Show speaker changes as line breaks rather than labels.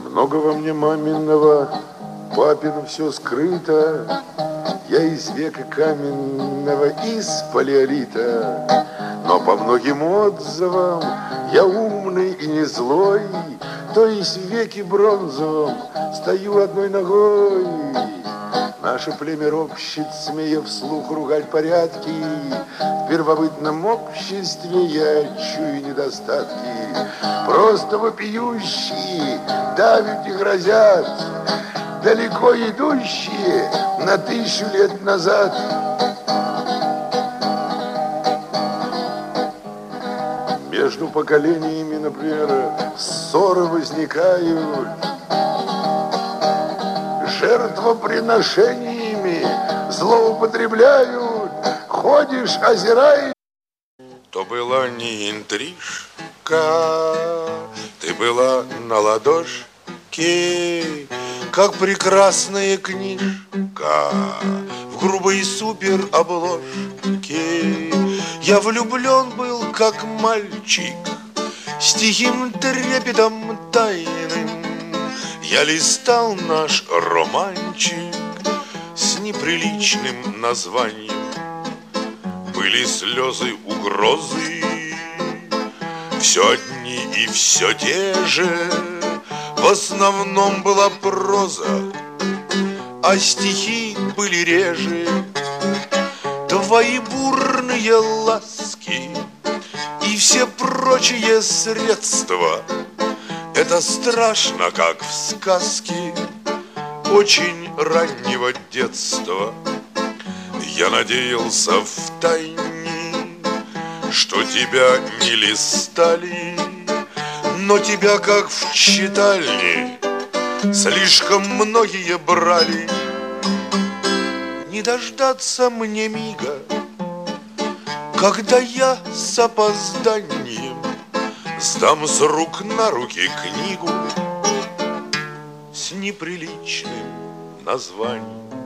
Много во мне маминого, папину все скрыто. Я из века каменного, из палеолита. Но по многим отзывам я умный и не злой, то есть в веке бронзовом стою одной ногой. Наше племя ропщет, смея вслух ругать порядки. В первобытном обществе я чую недостатки. Просто вопиющие давят и грозят, далеко идущие на 1000 лет назад. Между поколениями, например, ссоры возникают, жертвоприношениями злоупотребляют. Ходишь, озираешь.
То была не интрижка, ты была на ладошке, как прекрасная книжка в грубой супер обложке. Я влюблен был, как мальчик, с тихим трепетом тайным. Я листал наш романчик с неприличным названием. Были слезы, угрозы, все одни и все те же. В основном была проза, а стихи были реже. Твои бурные ласки и все прочие средства — это страшно, как в сказке очень раннего детства. Я надеялся втайне, что тебя не листали, но тебя, как в читальне, слишком многие брали. Не дождаться мне мига, когда я с опозданием сдам с рук на руки книгу с неприличным названием.